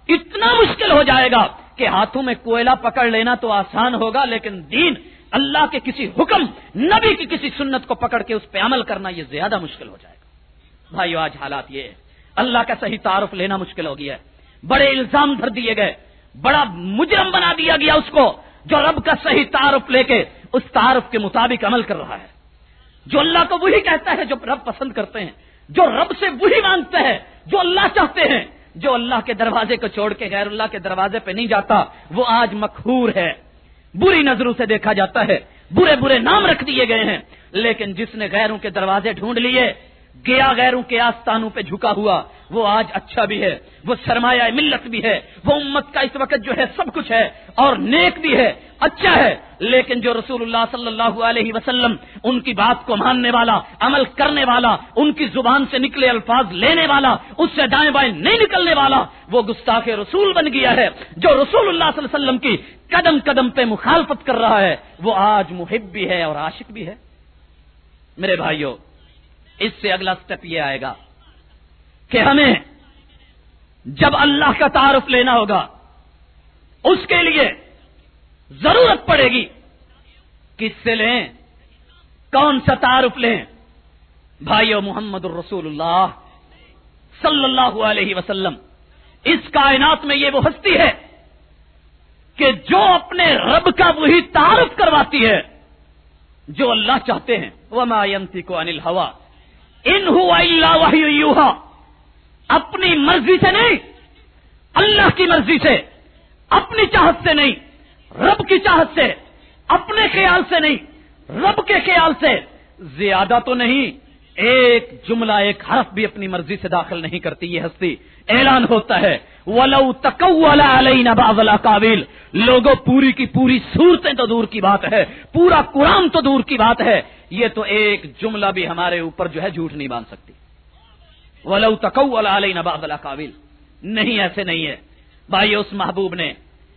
اتنا مشکل ہو جائے گا کہ ہاتھوں میں کوئلہ پکڑ لینا تو آسان ہوگا، لیکن دین، اللہ کے کسی حکم، نبی کی کسی سنت کو پکڑ کے اس پہ عمل کرنا یہ زیادہ مشکل ہو جائے گا۔ بھائیو، آج حالات یہ ہے، اللہ کا صحیح تعارف لینا مشکل ہو گیا ہے، بڑے الزام دھر دیے گئے، بڑا مجرم بنا دیا گیا اس کو جو رب کا صحیح تعارف لے کے اس تعارف کے مطابق عمل کر رہا ہے، جو اللہ کو وہی کہتا ہے جو رب پسند کرتے ہیں، جو رب سے وہی مانگتا ہے جو اللہ چاہتے ہیں، جو اللہ کے دروازے کو چھوڑ کے غیر اللہ کے دروازے پہ نہیں جاتا، وہ آج مقہور ہے، بری نظروں سے دیکھا جاتا ہے، برے برے نام رکھ دیے گئے ہیں۔ لیکن جس نے غیروں کے دروازے ڈھونڈ لیے، گیا غیروں کے آستانوں پہ جھکا ہوا، وہ آج اچھا بھی ہے، وہ سرمایہ ملت بھی ہے، وہ امت کا اس وقت جو ہے سب کچھ ہے، اور نیک بھی ہے، اچھا ہے۔ لیکن جو رسول اللہ صلی اللہ علیہ وسلم ان کی بات کو ماننے والا، عمل کرنے والا، ان کی زبان سے نکلے الفاظ لینے والا، اس سے دائیں بائیں نہیں نکلنے والا، وہ گستاخ رسول بن گیا ہے۔ جو رسول اللہ صلی اللہ علیہ وسلم کی قدم قدم پہ مخالفت کر رہا ہے، وہ آج محب بھی ہے اور عاشق بھی ہے۔ میرے بھائیوں، اس سے اگلا سٹیپ یہ آئے گا کہ ہمیں جب اللہ کا تعارف لینا ہوگا، اس کے لیے ضرورت پڑے گی کس سے لیں، کون سا تعارف لیں؟ بھائیو، محمد الرسول اللہ صلی اللہ علیہ وسلم اس کائنات میں یہ وہ ہستی ہے کہ جو اپنے رب کا وہی تعارف کرواتی ہے جو اللہ چاہتے ہیں۔ وما ينطق عن الهوى ان هو الا وحی یوحی، اپنی مرضی سے نہیں، اللہ کی مرضی سے، اپنی چاہت سے نہیں، رب کی چاہت سے، اپنے خیال سے نہیں، رب کے خیال سے، زیادہ تو نہیں، ایک جملہ ایک حرف بھی اپنی مرضی سے داخل نہیں کرتی یہ ہستی۔ اعلان ہوتا ہے وَلَوْ تَقَوَّلَ عَلَيْنَا بَعْضَ الْأَقَاوِيلِ، لوگوں پوری کی پوری صورتیں تو دور کی بات ہے، پورا قرآن تو دور کی بات ہے، یہ تو ایک جملہ بھی ہمارے اوپر جو ہے جھوٹ نہیں باندھ سکتی۔ وَلَوْ تَقَوَّلَ عَلَيْنَا بَعْضَ الْأَقَاوِيلِ، نہیں، ایسے نہیں ہے۔ بھائی، اس محبوب نے،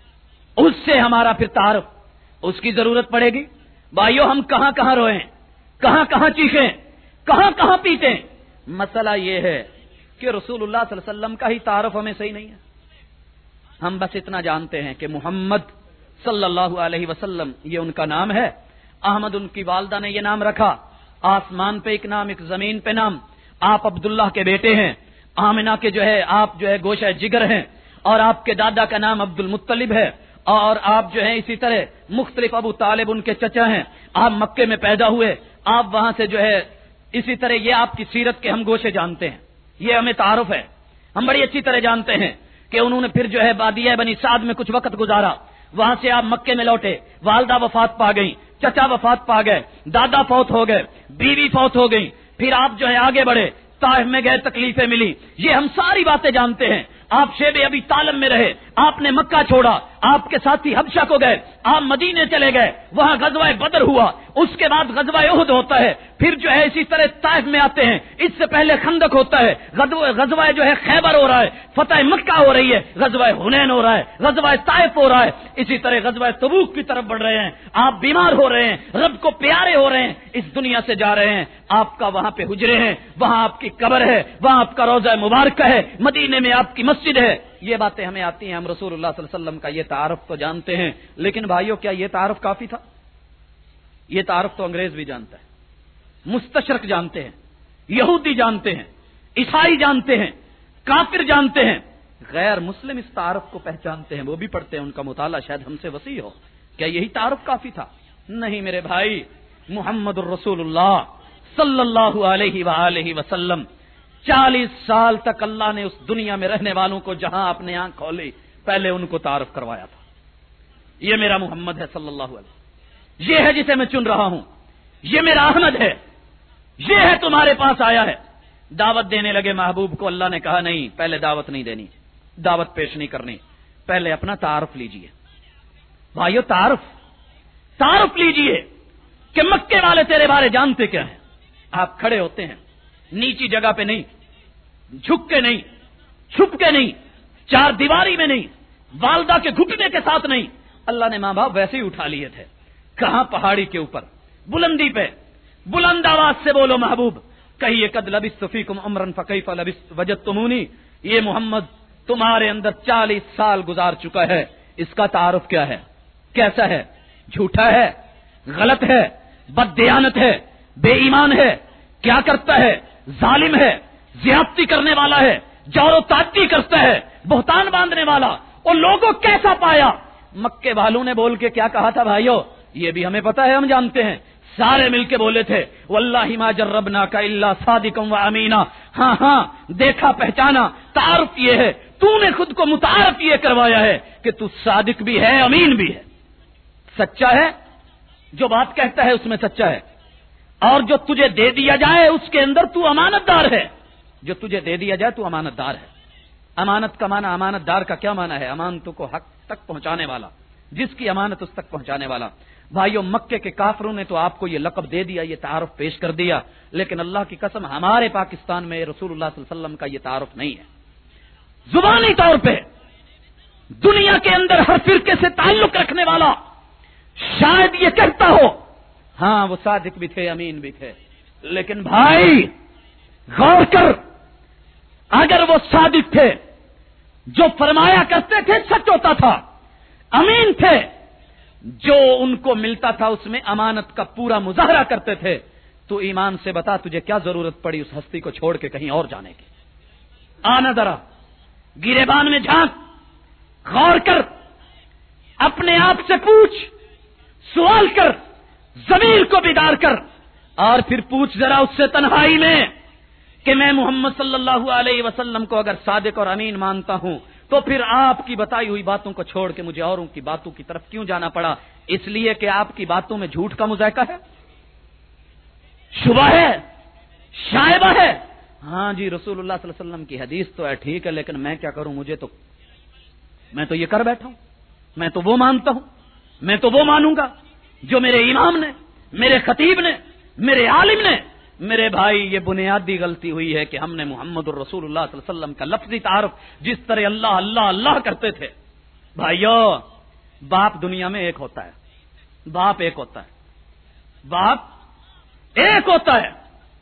اس سے ہمارا پھر تعارف، اس کی ضرورت پڑے گی۔ بھائیو، ہم کہاں کہاں روئیں، کہاں کہاں چیخیں، کہاں کہاں پیٹیں، مسئلہ یہ ہے کہ رسول اللہ صلی اللہ علیہ وسلم کا ہی تعارف ہمیں صحیح نہیں ہے۔ ہم بس اتنا جانتے ہیں کہ محمد صلی اللہ علیہ وسلم یہ ان کا نام ہے، احمد ان کی والدہ نے یہ نام رکھا، آسمان پہ ایک نام، ایک زمین پہ نام، آپ عبداللہ کے بیٹے ہیں، آمنہ کے جو ہے آپ جو ہے گوشہ جگر ہیں، اور آپ کے دادا کا نام عبد المطلب ہے، اور آپ جو ہے اسی طرح مختلف ابو طالب ان کے چچا ہیں، آپ مکے میں پیدا ہوئے، آپ وہاں سے جو ہے اسی طرح یہ آپ کی سیرت کے ہم گوشے جانتے ہیں، یہ ہمیں تعارف ہے، ہم بڑی اچھی طرح جانتے ہیں کہ انہوں نے پھر جو ہے بادیہ بنی سعد میں کچھ وقت گزارا، وہاں سے آپ مکے میں لوٹے، والدہ وفات پا گئی، چچا وفات پا گئے، دادا فوت ہو گئے، بیوی فوت ہو گئی، پھر آپ جو ہے آگے بڑھے، طائف میں گئے، تکلیفیں ملی، یہ ہم ساری باتیں جانتے ہیں۔ آپ شیب ابی طالب میں رہے، آپ نے مکہ چھوڑا، آپ کے ساتھی حبشہ کو گئے، آپ مدینے چلے گئے، وہاں غزوہ بدر ہوا، اس کے بعد غزوہ احد ہوتا ہے، پھر جو ہے اسی طرح طائف میں آتے ہیں، اس سے پہلے خندق ہوتا ہے، غزوہ جو ہے خیبر ہو رہا ہے، فتح مکہ ہو رہی ہے، غزوہ حنین ہو رہا ہے، غزوہ طائف ہو رہا ہے، اسی طرح غزوہ تبوک کی طرف بڑھ رہے ہیں، آپ بیمار ہو رہے ہیں، رب کو پیارے ہو رہے ہیں، اس دنیا سے جا رہے ہیں، آپ کا وہاں پہ حجرے ہیں، وہاں آپ کی قبر ہے، وہاں آپ کا روضہ مبارکہ ہے، مدینے میں آپ کی مسجد ہے، یہ باتیں ہمیں آتی ہیں، ہم رسول اللہ صلی اللہ علیہ وسلم کا یہ تعارف تو جانتے ہیں، لیکن بھائیوں کیا یہ تعارف کافی تھا؟ یہ تعارف تو انگریز بھی جانتا ہے، مستشرق جانتے ہیں، یہودی جانتے ہیں، عیسائی جانتے ہیں، کافر جانتے ہیں، غیر مسلم اس تعارف کو پہچانتے ہیں، وہ بھی پڑھتے ہیں، ان کا مطالعہ شاید ہم سے وسیع ہو۔ کیا یہی تعارف کافی تھا؟ نہیں میرے بھائی، محمد الرسول اللہ صلی اللہ علیہ وآلہ وسلم 40 سال تک اللہ نے اس دنیا میں رہنے والوں کو جہاں اپنے آنکھ کھولی، پہلے ان کو تعارف کروایا تھا، یہ میرا محمد ہے صلی اللہ علیہ وسلم، یہ ہے جسے میں چن رہا ہوں، یہ میرا احمد ہے، یہ ہے تمہارے پاس آیا ہے۔ دعوت دینے لگے محبوب کو، اللہ نے کہا نہیں، پہلے دعوت نہیں دینی، دعوت پیش نہیں کرنی، پہلے اپنا تعارف لیجئے۔ بھائیو، تعارف لیجئے کہ مکے والے تیرے بارے جانتے کیا ہیں۔ آپ کھڑے ہوتے ہیں، نیچی جگہ پہ نہیں، جھک کے نہیں، چھپ کے نہیں، چار دیواری میں نہیں، والدہ کے گھٹنے کے ساتھ نہیں، اللہ نے ماں باپ ویسے ہی اٹھا لیے تھے۔ کہاں؟ پہاڑی کے اوپر، بلندی پہ، بلند آواز سے بولو محبوب، کہیے قد لبثت فیکم عمرا فکیف وجدتمونی، یہ محمد تمہارے اندر 40 سال گزار چکا ہے، اس کا تعارف کیا ہے؟ کیسا ہے؟ جھوٹا ہے، غلط ہے، بددیانت ہے، بے ایمان ہے، کیا کرتا ہے؟ ظالم ہے، زیادتی کرنے والا ہے، جور و تعدی کرتا ہے، بہتان باندھنے والا. اور لوگوں کیسا پایا؟ مکے والوں نے بول کے کیا کہا تھا بھائیو؟ یہ بھی ہمیں پتا ہے، ہم جانتے ہیں. سارے مل کے بولے تھے واللہ ما جربناک الا صادقا و امینا. ہاں ہاں دیکھا پہچانا، تعارف یہ ہے، تو نے خود کو متعارف یہ کروایا ہے کہ تو صادق بھی ہے، امین بھی ہے، سچا ہے، جو بات کہتا ہے اس میں سچا ہے، اور جو تجھے دے دیا جائے اس کے اندر تو امانت دار ہے. جو تجھے دے دیا جائے تو امانت دار ہے. امانت کا معنی، امانت دار کا کیا معنی ہے؟ امانتوں کو حق تک پہنچانے والا، جس کی امانت اس تک پہنچانے والا. بھائیو، مکے کے کافروں نے تو آپ کو یہ لقب دے دیا، یہ تعارف پیش کر دیا، لیکن اللہ کی قسم ہمارے پاکستان میں رسول اللہ صلی اللہ علیہ وسلم کا یہ تعارف نہیں ہے. زبانی طور پہ دنیا کے اندر ہر فرقے سے تعلق رکھنے والا شاید یہ کہتا ہو ہاں وہ صادق بھی تھے، امین بھی تھے، لیکن بھائی غور کر، اگر وہ صادق تھے، جو فرمایا کرتے تھے سچ ہوتا تھا، امین تھے، جو ان کو ملتا تھا اس میں امانت کا پورا مظاہرہ کرتے تھے، تو ایمان سے بتا تجھے کیا ضرورت پڑی اس ہستی کو چھوڑ کے کہیں اور جانے کی؟ آنا ذرا گریبان میں جھانک، غور کر، اپنے آپ سے پوچھ، سوال کر، ضمیر کو بیدار کر، اور پھر پوچھ ذرا اس سے تنہائی میں کہ میں محمد صلی اللہ علیہ وسلم کو اگر صادق اور امین مانتا ہوں تو پھر آپ کی بتائی ہوئی باتوں کو چھوڑ کے مجھے اوروں کی باتوں کی طرف کیوں جانا پڑا؟ اس لیے کہ آپ کی باتوں میں جھوٹ کا مذائقہ ہے، شبہ ہے، شائبہ ہے. ہاں جی رسول اللہ صلی اللہ علیہ وسلم کی حدیث تو ہے ٹھیک ہے، لیکن میں کیا کروں، میں تو یہ کر بیٹھا ہوں، میں تو وہ مانتا ہوں، میں تو وہ مانوں گا جو میرے امام نے، میرے خطیب نے، میرے عالم نے. میرے بھائی، یہ بنیادی غلطی ہوئی ہے کہ ہم نے محمد الرسول اللہ صلی اللہ علیہ وسلم کا لفظی تعارف جس طرح اللہ اللہ اللہ کرتے تھے. بھائیو، باپ دنیا میں ایک ہوتا ہے، باپ ایک ہوتا ہے، باپ ایک ہوتا ہے،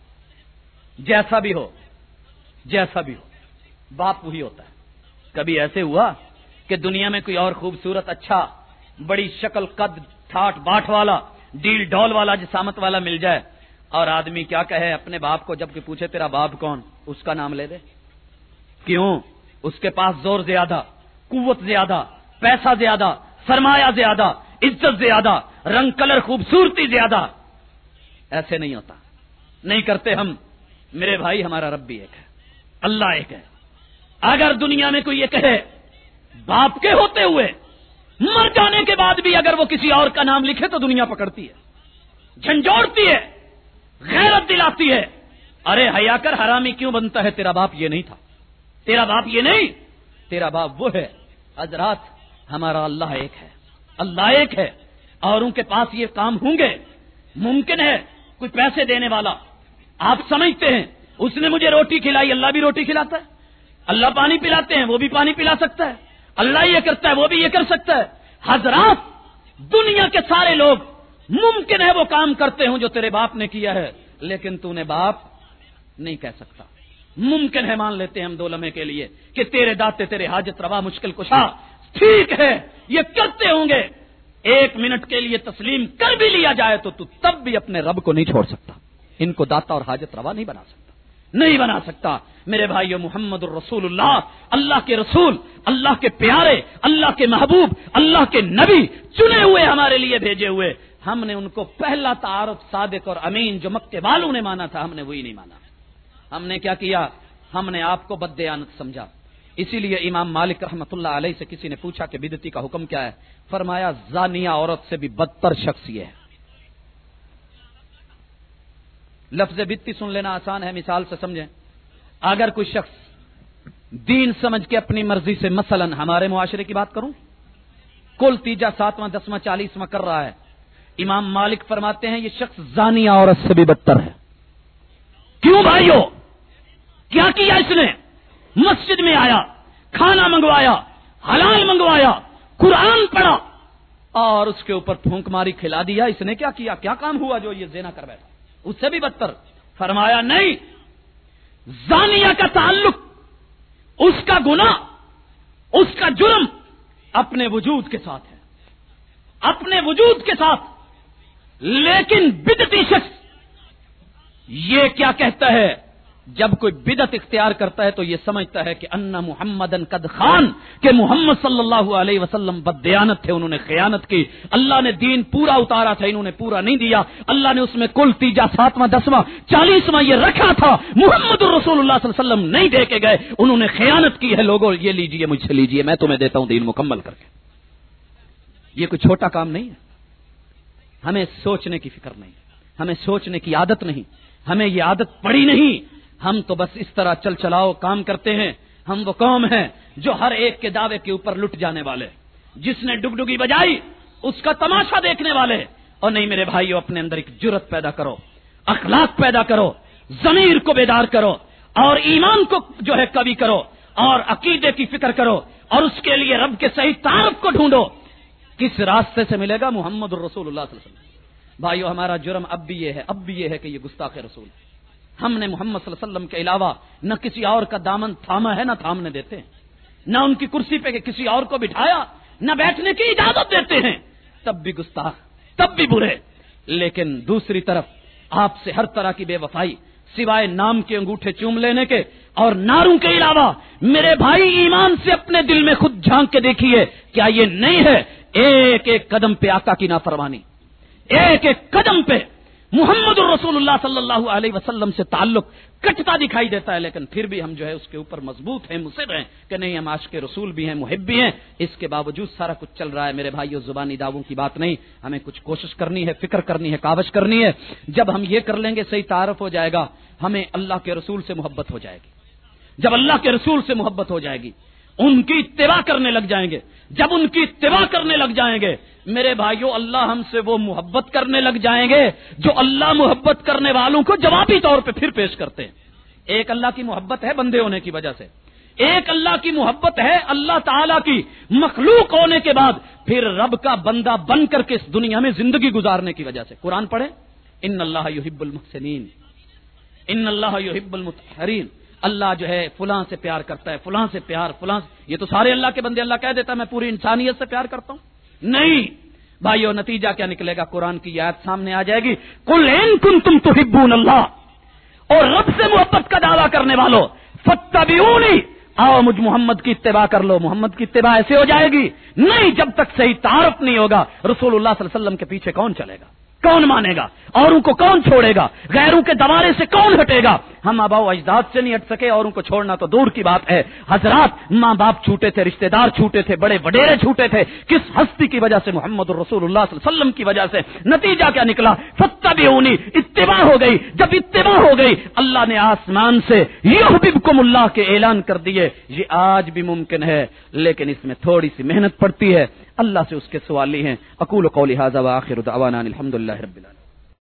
جیسا بھی ہو، جیسا بھی ہو، باپ وہی ہوتا ہے. کبھی ایسے ہوا کہ دنیا میں کوئی اور خوبصورت، اچھا، بڑی شکل، قد، ٹھاٹ باٹ والا، ڈیل ڈول والا، جسامت والا مل جائے اور آدمی کیا کہے اپنے باپ کو جب کہ پوچھے تیرا باپ کون، اس کا نام لے دے؟ کیوں؟ اس کے پاس زور زیادہ، قوت زیادہ، پیسہ زیادہ، سرمایہ زیادہ، عزت زیادہ، رنگ کلر خوبصورتی زیادہ. ایسے نہیں ہوتا، نہیں کرتے ہم. میرے بھائی، ہمارا رب بھی ایک ہے، اللہ ایک ہے. اگر دنیا میں کوئی یہ کہے باپ کے ہوتے ہوئے مر جانے کے بعد بھی اگر وہ کسی اور کا نام لکھے تو دنیا پکڑتی ہے، جھنجھوڑتی ہے، غیرت دلاتی ہے. ارے حیا کر، حرامی کیوں بنتا ہے؟ تیرا باپ یہ نہیں تھا، تیرا باپ یہ نہیں، تیرا باپ وہ ہے. حضرات، ہمارا اللہ ایک ہے، اللہ ایک ہے، اور ان کے پاس یہ کام ہوں گے. ممکن ہے کوئی پیسے دینے والا، آپ سمجھتے ہیں اس نے مجھے روٹی کھلائی، اللہ بھی روٹی کھلاتا ہے. اللہ پانی پلاتے ہیں، وہ بھی پانی پلا سکتا ہے. اللہ یہ کرتا ہے، وہ بھی یہ کر سکتا ہے. حضرات، دنیا کے سارے لوگ ممکن ہے وہ کام کرتے ہوں جو تیرے باپ نے کیا ہے، لیکن تو نے باپ نہیں کہہ سکتا. ممکن ہے مان لیتے ہیں ہم 2 لمحے کے لیے کہ تیرے داتے، تیرے حاجت روا، مشکل کشا، ٹھیک ہے یہ کرتے ہوں گے. 1 منٹ کے لیے تسلیم کر بھی لیا جائے تو تب بھی اپنے رب کو نہیں چھوڑ سکتا. ان کو داتا اور حاجت روا نہیں بنا سکتا، نہیں بنا سکتا. میرے بھائیو، محمد الرسول اللہ، اللہ کے رسول، اللہ کے پیارے، اللہ کے محبوب، اللہ کے نبی، چنے ہوئے، ہمارے لیے بھیجے ہوئے. ہم نے ان کو پہلا تعارف صادق اور امین جو مکے والوں نے مانا تھا، ہم نے وہی نہیں مانا. ہم نے کیا کیا؟ ہم نے آپ کو بددیانت سمجھا. اسی لیے امام مالک رحمت اللہ علیہ سے کسی نے پوچھا کہ بدعتی کا حکم کیا ہے؟ فرمایا زانیہ عورت سے بھی بدتر شخص یہ ہے. لفظ بدعتی سن لینا آسان ہے، مثال سے سمجھیں. اگر کوئی شخص دین سمجھ کے اپنی مرضی سے، مثلا ہمارے معاشرے کی بات کروں، کل تیجا 7واں 10واں 40واں کر رہا ہے، امام مالک فرماتے ہیں یہ شخص زانیہ عورت سے بھی بدتر ہے. کیوں بھائیو؟ کیا کیا اس نے؟ مسجد میں آیا، کھانا منگوایا، حلال منگوایا، قرآن پڑھا، اور اس کے اوپر پھونک ماری کھلا دیا. اس نے کیا کیا؟ کیا کام ہوا جو یہ زنا کر بیٹھا؟ اس سے بھی بدتر. فرمایا نہیں، زانیہ کا تعلق، اس کا گناہ اس کا جرم اپنے وجود کے ساتھ ہے، اپنے وجود کے ساتھ. لیکن بدعتی شخص یہ کیا کہتا ہے؟ جب کوئی بدعت اختیار کرتا ہے تو یہ سمجھتا ہے کہ ان محمدن قد خان، کہ محمد صلی اللہ علیہ وسلم بددیانت تھے، انہوں نے خیانت کی. اللہ نے دین پورا اتارا تھا، انہوں نے پورا نہیں دیا. اللہ نے اس میں کل تیجا 7واں 10واں 40واں یہ رکھا تھا، محمد الرسول اللہ صلی اللہ علیہ وسلم نہیں دے کے گئے، انہوں نے خیانت کی ہے. لوگوں یہ لیجئے، مجھ سے لیجئے، میں تمہیں دیتا ہوں دین مکمل کر کے. یہ کوئی چھوٹا کام نہیں ہے. ہمیں سوچنے کی فکر نہیں، ہمیں سوچنے کی عادت نہیں، ہمیں یہ عادت پڑی نہیں. ہم تو بس اس طرح چل چلاؤ کام کرتے ہیں. ہم وہ قوم ہیں جو ہر ایک کے دعوے کے اوپر لٹ جانے والے، جس نے ڈگڈگی بجائی اس کا تماشا دیکھنے والے. اور نہیں میرے بھائیو، اپنے اندر ایک جرت پیدا کرو، اخلاق پیدا کرو، ضمیر کو بیدار کرو، اور ایمان کو جو ہے قوی کرو، اور عقیدے کی فکر کرو، اور اس کے لیے رب کے صحیح تعارف کو ڈھونڈو. کس راستے سے ملے گا؟ محمد الرسول اللہ صلی اللہ علیہ وسلم. بھائیو، ہمارا جرم اب بھی یہ ہے کہ یہ گستاخ رسول ہے. ہم نے محمد صلی اللہ علیہ وسلم کے علاوہ نہ کسی اور کا دامن تھاما ہے، نہ تھامنے دیتے ہیں، نہ ان کی کرسی پہ کسی اور کو بٹھایا، نہ بیٹھنے کی اجازت دیتے ہیں. تب بھی گستاخ، تب بھی برے. لیکن دوسری طرف آپ سے ہر طرح کی بے وفائی، سوائے نام کے انگوٹھے چوم لینے کے اور ناروں کے علاوہ. میرے بھائی، ایمان سے اپنے دل میں خود جھانک کے دیکھیے، کیا یہ نہیں ہے ایک ایک قدم پہ آقا کی نافرمانی، ایک ایک قدم پہ محمد الرسول اللہ صلی اللہ علیہ وسلم سے تعلق کٹتا دکھائی دیتا ہے. لیکن پھر بھی ہم جو ہے اس کے اوپر مضبوط ہیں، مصر ہیں کہ نہیں، ہم عاشق رسول بھی ہیں، محب بھی ہیں. اس کے باوجود سارا کچھ چل رہا ہے. میرے بھائیو، زبانی دعووں کی بات نہیں، ہمیں کچھ کوشش کرنی ہے، فکر کرنی ہے، کاوش کرنی ہے. جب ہم یہ کر لیں گے، صحیح تعارف ہو جائے گا، ہمیں اللہ کے رسول سے محبت ہو جائے گی. جب اللہ کے رسول سے محبت ہو جائے گی، ان کی اتباع کرنے لگ جائیں گے. جب ان کی اتباع کرنے لگ جائیں گے، میرے بھائیوں، اللہ ہم سے وہ محبت کرنے لگ جائیں گے جو اللہ محبت کرنے والوں کو جوابی طور پہ پھر پیش کرتے ہیں. ایک اللہ کی محبت ہے بندے ہونے کی وجہ سے، ایک اللہ کی محبت ہے اللہ تعالیٰ کی مخلوق ہونے کے بعد پھر رب کا بندہ بن کر کے اس دنیا میں زندگی گزارنے کی وجہ سے. قرآن پڑھیں، ان اللہ یحب المحسنین، ان اللہ یحب المطہرین. اللہ جو ہے فلاں سے پیار کرتا ہے، فلاں سے پیار، فلاں سے. یہ تو سارے اللہ کے بندے. اللہ کہہ دیتا ہے میں پوری انسانیت سے پیار کرتا ہوں. نہیں بھائیو، نتیجہ کیا نکلے گا؟ قرآن کی آیت سامنے آ جائے گی، قل ان کنتم تحبون اللہ، اور رب سے محبت کا دعویٰ کرنے والوں، فاتبعونی، آؤ مجھ محمد کی اتباع کر لو. محمد کی اتباع ایسے ہو جائے گی نہیں جب تک صحیح تعارف نہیں ہوگا. رسول اللہ صلی اللہ علیہ وسلم کے پیچھے کون چلے گا؟ کون مانے گا؟ اوروں کو کون چھوڑے گا؟ غیروں کے دوارے سے کون ہٹے گا؟ ہم آباء و اجداد سے نہیں ہٹ سکے، اوروں کو چھوڑنا تو دور کی بات ہے. حضرات، ماں باپ چھوٹے تھے، رشتہ دار چھوٹے تھے، بڑے وڈیرے چھوٹے تھے. کس ہستی کی وجہ سے؟ محمد الرسول اللہ صلی اللہ علیہ وسلم کی وجہ سے. نتیجہ کیا نکلا؟ فاتبعونی، اتباع ہو گئی. جب اتباع ہو گئی، اللہ نے آسمان سے یحببکم اللہ کے اعلان کر دیے. یہ آج بھی ممکن ہے، لیکن اس میں تھوڑی سی محنت پڑتی ہے. اللہ سے اس کے سوالی ہیں. اقول قولی ھذا وآخر دعوانا الحمدللہ رب العالمین.